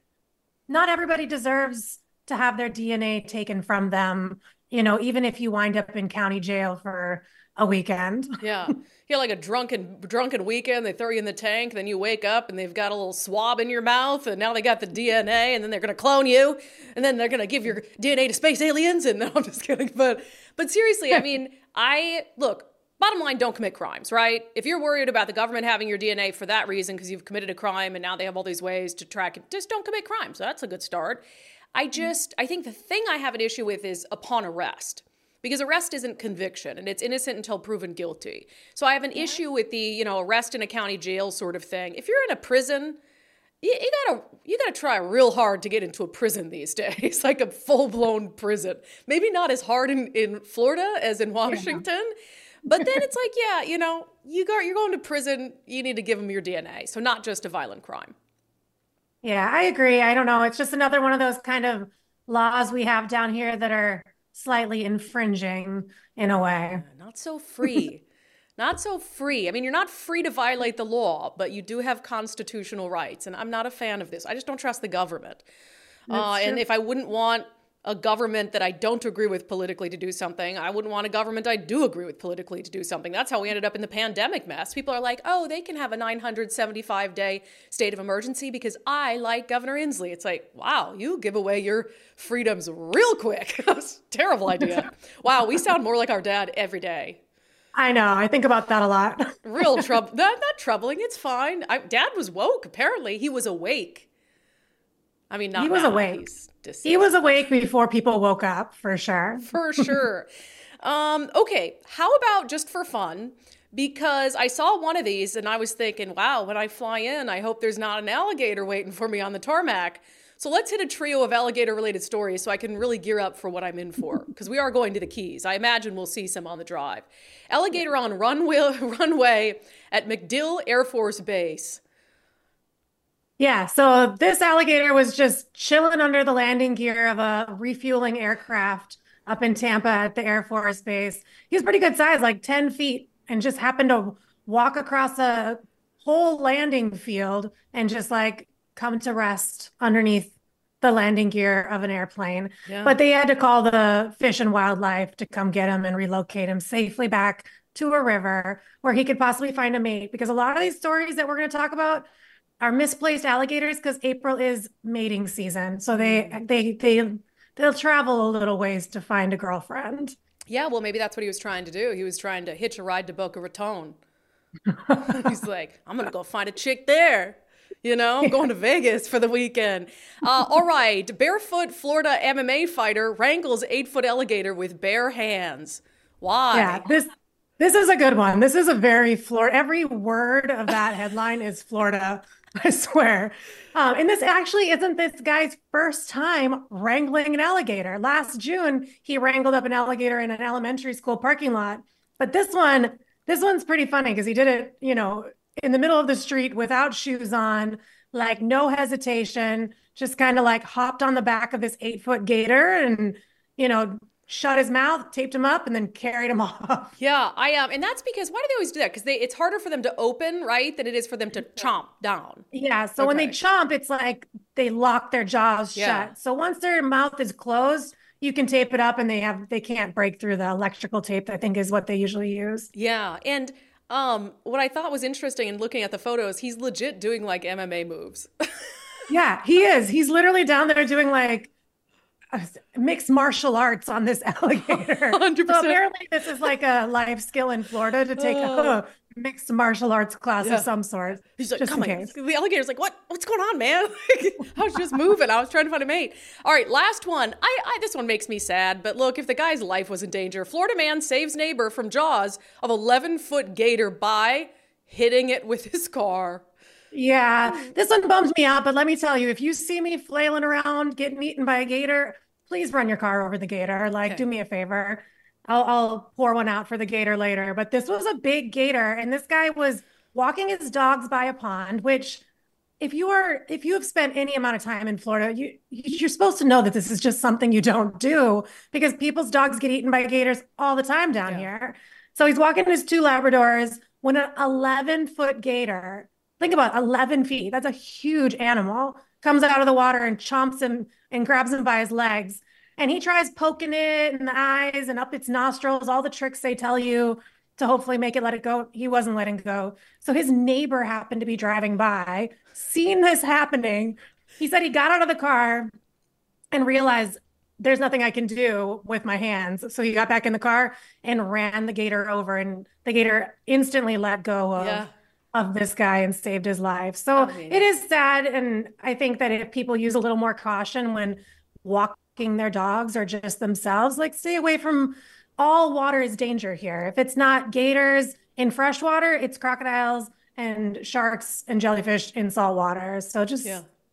not everybody deserves to have their DNA taken from them, even if you wind up in county jail for a weekend. Yeah. Yeah, like a drunken weekend, they throw you in the tank, then you wake up and they've got a little swab in your mouth, and now they got the DNA, and then they're going to clone you, and then they're going to give your DNA to space aliens, and no, I'm just kidding. But seriously, I mean, look, bottom line, don't commit crimes, right? If you're worried about the government having your DNA for that reason because you've committed a crime and now they have all these ways to track it, just don't commit crimes. So that's a good start. I think the thing I have an issue with is upon arrest, because arrest isn't conviction and it's innocent until proven guilty. So I have an issue with the, arrest in a county jail sort of thing. If you're in a prison, you gotta try real hard to get into a prison these days, like a full-blown prison. Maybe not as hard in Florida as in Washington, but then it's you're going to prison, you need to give them your DNA. So not just a violent crime. Yeah, I agree. I don't know. It's just another one of those kind of laws we have down here that are slightly infringing in a way. Not so free. Not so free. I mean, you're not free to violate the law, but you do have constitutional rights. And I'm not a fan of this. I just don't trust the government. And if I wouldn't want a government that I don't agree with politically to do something, I wouldn't want a government I do agree with politically to do something. That's how we ended up in the pandemic mess. People are like, oh, they can have a 975-day state of emergency because I like Governor Inslee. It's like, wow, you give away your freedoms real quick. That's a terrible idea. Wow, we sound more like our dad every day. I know. I think about that a lot. Real trouble. Not troubling. It's fine. Dad was woke. Apparently, he was awake. I mean, not he was now. awake. He was awake before people woke up, for sure. For sure. Okay, how about just for fun? Because I saw one of these and I was thinking, wow, when I fly in, I hope there's not an alligator waiting for me on the tarmac. So let's hit a trio of alligator-related stories so I can really gear up for what I'm in for. Because we are going to the Keys. I imagine we'll see some on the drive. Alligator on runway at MacDill Air Force Base. Yeah, so this alligator was just chilling under the landing gear of a refueling aircraft up in Tampa at the Air Force Base. He was pretty good size, like 10 feet, and just happened to walk across a whole landing field and just come to rest underneath the landing gear of an airplane. Yeah. But they had to call the Fish and Wildlife to come get him and relocate him safely back to a river where he could possibly find a mate. Because a lot of these stories that we're going to talk about are misplaced alligators because April is mating season. So they'll travel a little ways to find a girlfriend. Yeah, well, maybe that's what he was trying to do. He was trying to hitch a ride to Boca Raton. He's like, I'm going to go find a chick there. I'm going to Vegas for the weekend. All right. Barefoot Florida MMA fighter wrangles 8-foot alligator with bare hands. Why? Yeah, this is a good one. This is a very Florida. Every word of that headline is Florida, I swear. And this actually isn't this guy's first time wrangling an alligator. Last June, he wrangled up an alligator in an elementary school parking lot. But this one's pretty funny because he did it, in the middle of the street without shoes on, no hesitation, just kind of hopped on the back of this 8-foot gator and, shut his mouth, taped him up, and then carried him off. Yeah, I am. And that's because, why do they always do that? Because it's harder for them to open, right, than it is for them to chomp down. Yeah, so when they chomp, it's like they lock their jaws shut. So once their mouth is closed, you can tape it up and they can't break through the electrical tape, I think is what they usually use. Yeah, and what I thought was interesting in looking at the photos, he's legit doing like MMA moves. Yeah, he is. He's literally down there doing like mixed martial arts on this alligator. 100%. So apparently this is like a life skill in Florida to take a mixed martial arts class of some sort. He's like, just come in on. case. The alligator's like, what's going on, man? I was just moving. I was trying to find a mate. All right, last one. This one makes me sad, but look, if the guy's life was in danger, Florida man saves neighbor from jaws of 11-foot gator by hitting it with his car. Yeah, this one bums me out, but let me tell you, if you see me flailing around getting eaten by a gator, please run your car over the gator. Like, do me a favor. I'll pour one out for the gator later. But this was a big gator, and this guy was walking his dogs by a pond, which if you have spent any amount of time in Florida, you're supposed to know that this is just something you don't do because people's dogs get eaten by gators all the time down here. So he's walking his 2 Labradors when an 11-foot gator, think about 11 feet, that's a huge animal, comes out of the water and chomps him and grabs him by his legs. And he tries poking it in the eyes and up its nostrils, all the tricks they tell you to hopefully make it let it go. He wasn't letting go. So his neighbor happened to be driving by, seen this happening. He said he got out of the car and realized there's nothing I can do with my hands. So he got back in the car and ran the gator over, and the gator instantly let go of this guy and saved his life. So it is sad. And I think that if people use a little more caution when walking their dogs or just themselves, like stay away from all water is danger here. If it's not gators in fresh water, it's crocodiles and sharks and jellyfish in salt water. So just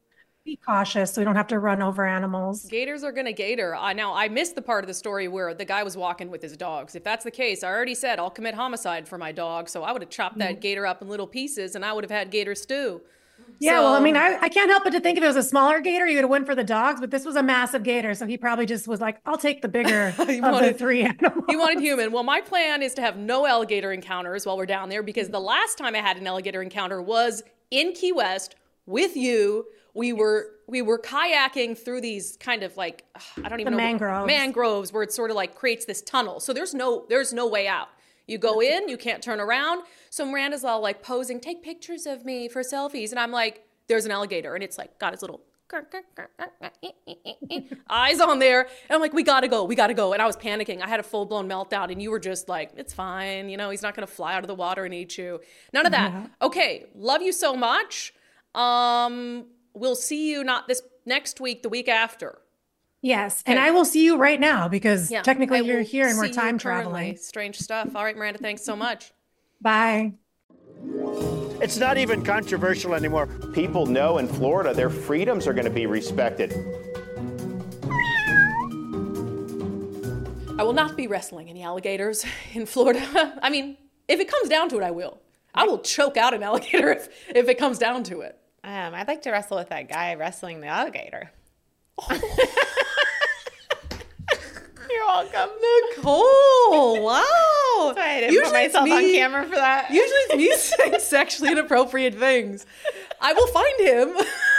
be cautious so we don't have to run over animals. Gators are gonna gator. Now, I missed the part of the story where the guy was walking with his dogs. If that's the case, I already said I'll commit homicide for my dog. So I would have chopped that gator up in little pieces and I would have had gator stew. Yeah, well, I mean, I can't help but to think if it was a smaller gator, you would have went for the dogs, but this was a massive gator. So he probably just was like, I'll take the bigger of the 3 animals. He wanted human. Well, my plan is to have no alligator encounters while we're down there because the last time I had an alligator encounter was in Key West with you. We were kayaking through these kind of like, I don't even know. Mangroves where it sort of like creates this tunnel. So there's no way out. You go in, you can't turn around. So Miranda's all like posing, take pictures of me for selfies. And I'm like, there's an alligator. And it's like, got his little eyes on there. And I'm like, we gotta go. And I was panicking. I had a full blown meltdown. And you were just like, it's fine. You know, he's not going to fly out of the water and eat you. None of that. Okay. Love you so much. We'll see you not this next week, the week after. Yes, and I will see you right now because technically you're here and we're time traveling. Strange stuff. All right, Miranda, thanks so much. Bye. It's not even controversial anymore. People know in Florida their freedoms are going to be respected. I will not be wrestling any alligators in Florida. I mean, if it comes down to it, I will. I will choke out an alligator if it comes down to it. I'd like to wrestle with that guy wrestling the alligator. You're welcome. Nicole, wow. That's why I didn't put myself on camera for that. Usually it's me saying sexually inappropriate things. I will find him.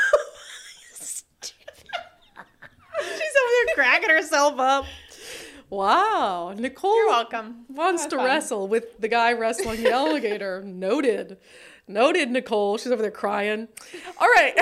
She's over there cracking herself up. Wow. Nicole You're welcome. Wants to wrestle with the guy wrestling the alligator. Noted, Nicole. She's over there crying. All right.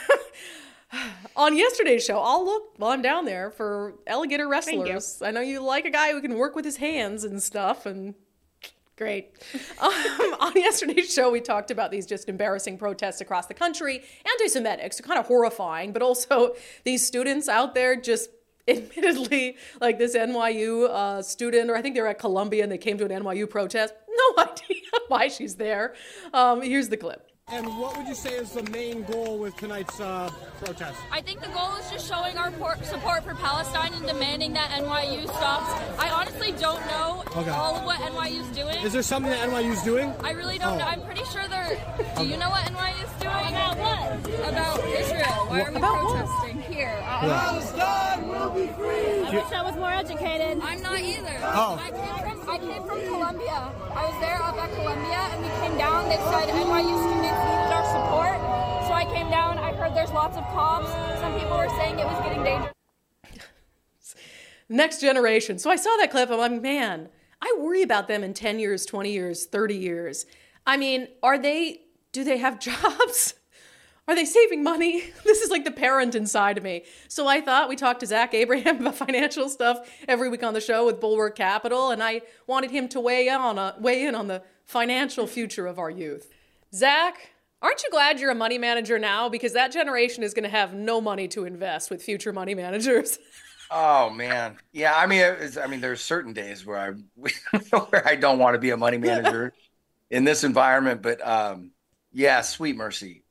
On yesterday's show, I'll look while I'm down there for alligator wrestlers. I know you like a guy who can work with his hands and stuff, and great. On yesterday's show, we talked about these just embarrassing protests across the country, anti-Semitics, kind of horrifying, but also these students out there just admittedly, like this NYU student, or I think they were at Columbia and they came to an NYU protest. No idea why she's there. Here's the clip. And what would you say is the main goal with tonight's protest? I think the goal is just showing our support for Palestine and demanding that NYU stops. I honestly don't know all of what NYU's doing. Is there something that NYU's doing? I really don't know. I'm pretty sure they're... Do you know what NYU's doing? About what? About Israel. Why are we protesting here? Palestine! I wish I was more educated. I'm not either. Oh. I came from Columbia. I was there up at Columbia, and we came down. They said NYU students needed our support. So I came down. I heard there's lots of cops. Some people were saying it was getting dangerous. Next generation. So I saw that clip. I'm like, man, I worry about them in 10 years, 20 years, 30 years. I mean, do they have jobs? Are they saving money? This is like the parent inside of me. So I thought we talked to Zach Abraham about financial stuff every week on the show with Bulwark Capital, and I wanted him to weigh in on the financial future of our youth. Zach, aren't you glad you're a money manager now? Because that generation is going to have no money to invest with future money managers. Oh man, yeah. I mean, there's certain days where I don't want to be a money manager in this environment, but yeah, sweet mercy.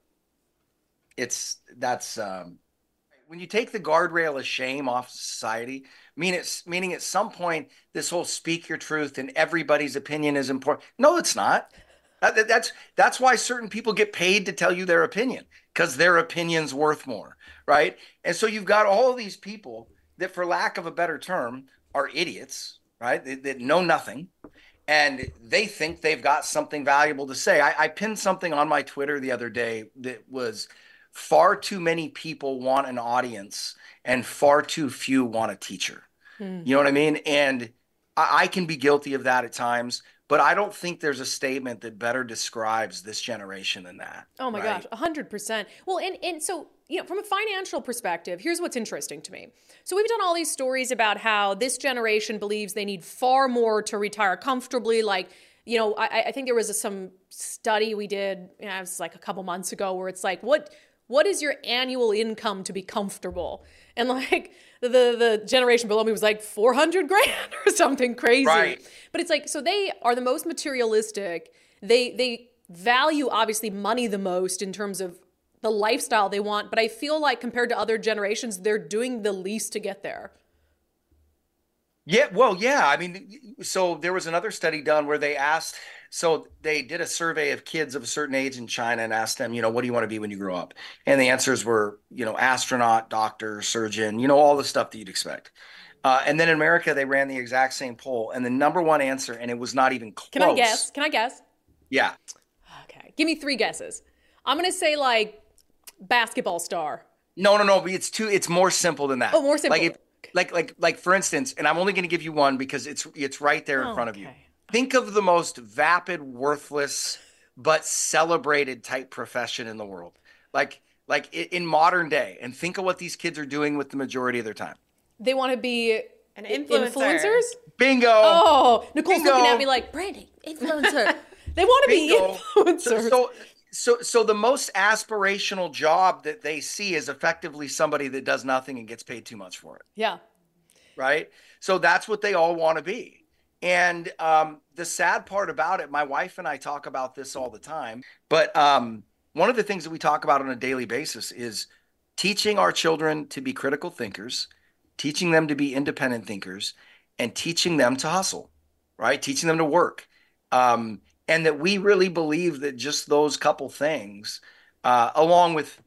When you take the guardrail of shame off society, meaning at some point this whole speak your truth and everybody's opinion is important. No, it's not. That's why certain people get paid to tell you their opinion, because their opinion's worth more, right? And so you've got all of these people that, for lack of a better term, are idiots, right? That know nothing, and they think they've got something valuable to say. I pinned something on my Twitter the other day that was, far too many people want an audience and far too few want a teacher. You know what I mean? And I can be guilty of that at times, but I don't think there's a statement that better describes this generation than that. Oh my gosh, 100%. Well, and so, from a financial perspective, here's what's interesting to me. So we've done all these stories about how this generation believes they need far more to retire comfortably. Like, I think there was some study we did, it was like a couple months ago, where it's like, what is your annual income to be comfortable? And like the generation below me was like $400,000 or something crazy. Right. But it's like, so they are the most materialistic. They value obviously money the most in terms of the lifestyle they want. But I feel like compared to other generations, they're doing the least to get there. Yeah, well, yeah. I mean, so there was another study done where they did a survey of kids of a certain age in China and asked them, what do you want to be when you grow up? And the answers were, astronaut, doctor, surgeon, all the stuff that you'd expect. And then in America, they ran the exact same poll, and the number one answer, and it was not even close. Can I guess? Yeah. Okay. Give me 3 guesses. I'm going to say like basketball star. No. It's more simple than that. Oh, more simple. Like for instance, and I'm only going to give you one because it's right there in front of you. Think of the most vapid, worthless, but celebrated type profession in the world. Like in modern day, and think of what these kids are doing with the majority of their time. They want to be an influencers? Bingo. Oh, Nicole's looking at me like, Brandy, influencer. They want to be influencers. So the most aspirational job that they see is effectively somebody that does nothing and gets paid too much for it. Yeah. Right? So that's what they all want to be. And the sad part about it, my wife and I talk about this all the time, but one of the things that we talk about on a daily basis is teaching our children to be critical thinkers, teaching them to be independent thinkers, and teaching them to hustle, right? Teaching them to work. And that we really believe that just those couple things, along with,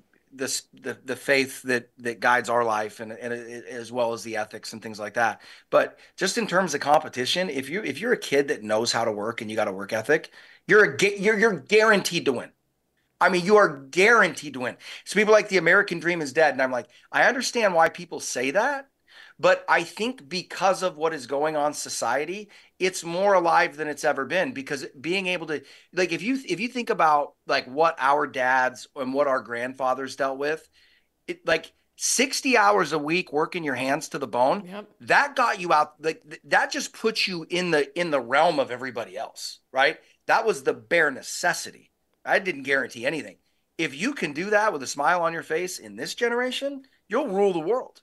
the faith that guides our life and as well as the ethics and things like that. But just in terms of competition, if you're a kid that knows how to work and you got a work ethic, you're guaranteed to win. I mean, you are guaranteed to win. So people like the American dream is dead. And I'm like, I understand why people say that. But I think because of what is going on in society, it's more alive than it's ever been, because being able to, like, if you think about like what our dads and what our grandfathers dealt with, it like 60 hours a week working your hands to the bone, that got you out. Like that just puts you in the realm of everybody else, right? That was the bare necessity. I didn't guarantee anything. If you can do that with a smile on your face in this generation, you'll rule the world.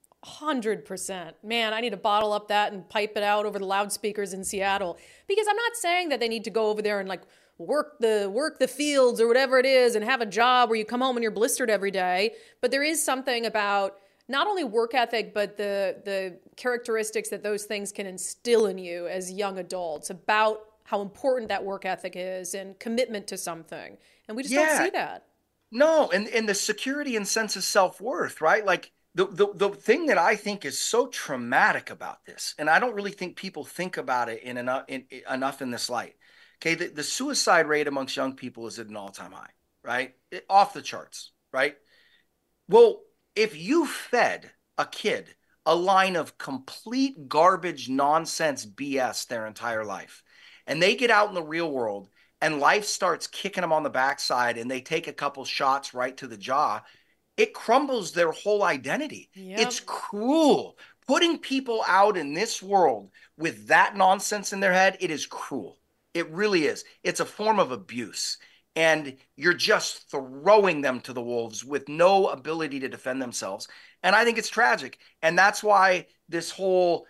100%. Man, I need to bottle up that and pipe it out over the loudspeakers in Seattle, because I'm not saying that they need to go over there and like work the fields or whatever it is and have a job where you come home and you're blistered every day. But there is something about not only work ethic, but the characteristics that those things can instill in you as young adults about how important that work ethic is and commitment to something. And we just don't see that. No, and the security and sense of self-worth, right? Like The thing that I think is so traumatic about this, and I don't really think people think about it enough in this light. Okay, the suicide rate amongst young people is at an all-time high, right? Off the charts, right? Well, if you fed a kid a line of complete garbage, nonsense BS their entire life, and they get out in the real world and life starts kicking them on the backside and they take a couple shots right to the jaw, it crumbles their whole identity. Yep. It's cruel. Putting people out in this world with that nonsense in their head, it is cruel. It really is. It's a form of abuse. And you're just throwing them to the wolves with no ability to defend themselves. And I think it's tragic. And that's why this whole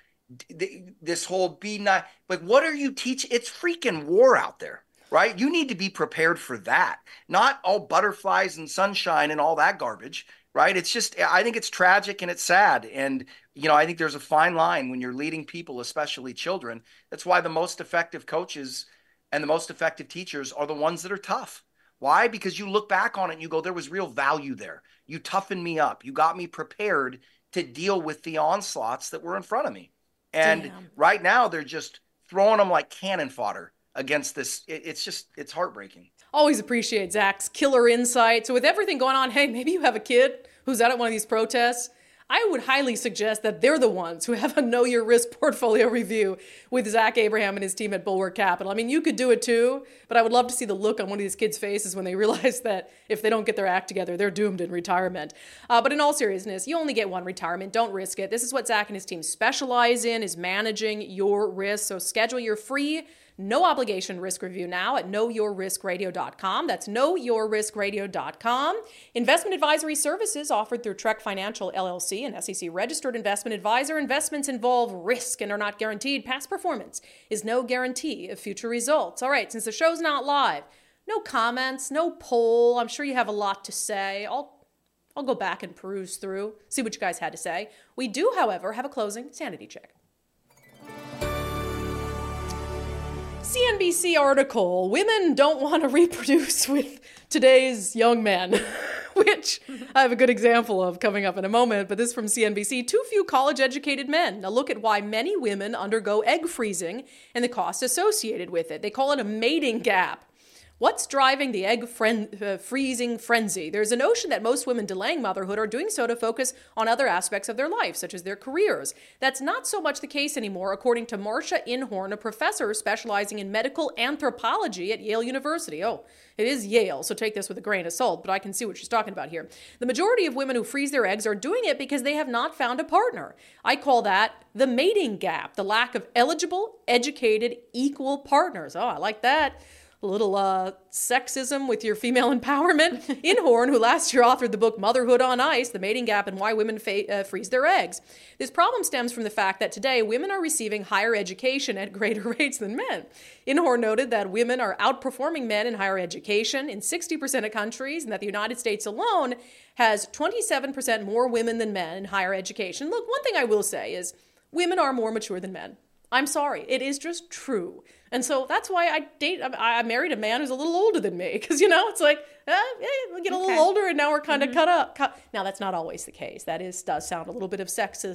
be not, like, what are you teaching? It's freaking war out there, right? You need to be prepared for that. Not all butterflies and sunshine and all that garbage, right? It's just, I think it's tragic and it's sad. And, you know, I think there's a fine line when you're leading people, especially children. That's why the most effective coaches and the most effective teachers are the ones that are tough. Why? Because you look back on it and you go, there was real value there. You toughened me up. You got me prepared to deal with the onslaughts that were in front of me. And right now they're just throwing them like cannon fodder against this. It's heartbreaking. Always appreciate Zach's killer insight. So with everything going on, hey, maybe you have a kid who's out at one of these protests. I would highly suggest that they're the ones who have a Know Your Risk portfolio review with Zach Abraham and his team at Bulwark Capital. I mean, you could do it too, but I would love to see the look on one of these kids' faces when they realize that if they don't get their act together, they're doomed in retirement. But in all seriousness, you only get one retirement. Don't risk it. This is what Zach and his team specialize in, is managing your risk. So schedule your free, no obligation risk review now at knowyourriskradio.com. That's knowyourriskradio.com. Investment advisory services offered through Trek Financial LLC, an SEC registered investment advisor. Investments involve risk and are not guaranteed. Past performance is no guarantee of future results. All right, since the show's not live, no comments, no poll. I'm sure you have a lot to say. I'll go back and peruse through, see what you guys had to say. We do, however, have a closing sanity check. CNBC article, women don't want to reproduce with today's young men, which I have a good example of coming up in a moment, but this is from CNBC. Too few college-educated men. Now look at why many women undergo egg freezing and the cost associated with it. They call it a mating gap. What's driving the egg freezing frenzy? There's a notion that most women delaying motherhood are doing so to focus on other aspects of their life, such as their careers. That's not so much the case anymore, according to Marcia Inhorn, a professor specializing in medical anthropology at Yale University. Oh, it is Yale, so take this with a grain of salt, but I can see what she's talking about here. The majority of women who freeze their eggs are doing it because they have not found a partner. I call that the mating gap, the lack of eligible, educated, equal partners. Oh, I like that. A little sexism with your female empowerment. Inhorn, who last year authored the book Motherhood on Ice, The Mating Gap and Why Women Freeze Their Eggs. This problem stems from the fact that today women are receiving higher education at greater rates than men. Inhorn noted that women are outperforming men in higher education in 60% of countries, and that the United States alone has 27% more women than men in higher education. Look, one thing I will say is women are more mature than men. I'm sorry. It is just true. And so that's why I married a man who's a little older than me. Because, you know, it's like, we get a little older and now we're kind of cut up. Now, that's not always the case. That does sound a little bit of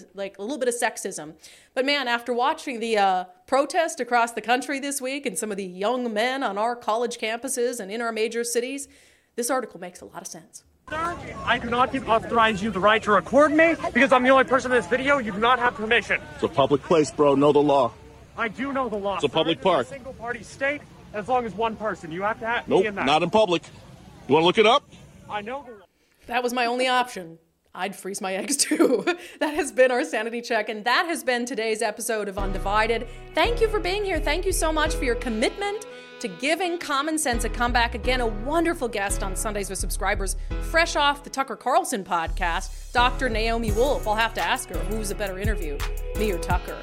sexism. But man, after watching the protest across the country this week and some of the young men on our college campuses and in our major cities, this article makes a lot of sense. Sir, I do not authorize you the right to record me because I'm the only person in this video. You do not have permission. It's a public place, bro. Know the law. I do know the law. It's a public park. It's a single-party state as long as one person. You have to have me in that. Not in public. You want to look it up? I know the law. That was my only option. I'd freeze my eggs too. That has been our sanity check, and that has been today's episode of Undivided. Thank you for being here. Thank you so much for your commitment to giving Common Sense a comeback. Again, a wonderful guest on Sundays with Subscribers, fresh off the Tucker Carlson podcast, Dr. Naomi Wolf. I'll have to ask her, who's a better interview, me or Tucker?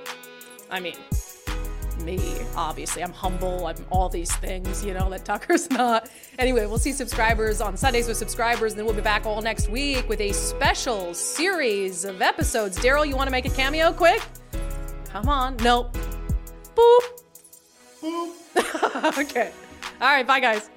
I mean, me, obviously. I'm humble. I'm all these things, you know, that Tucker's not. Anyway, we'll see Subscribers on Sundays with Subscribers, and then we'll be back all next week with a special series of episodes. Daryl, you want to make a cameo quick? Come on. Nope. Boop. Boop. Okay. All right. Bye, guys.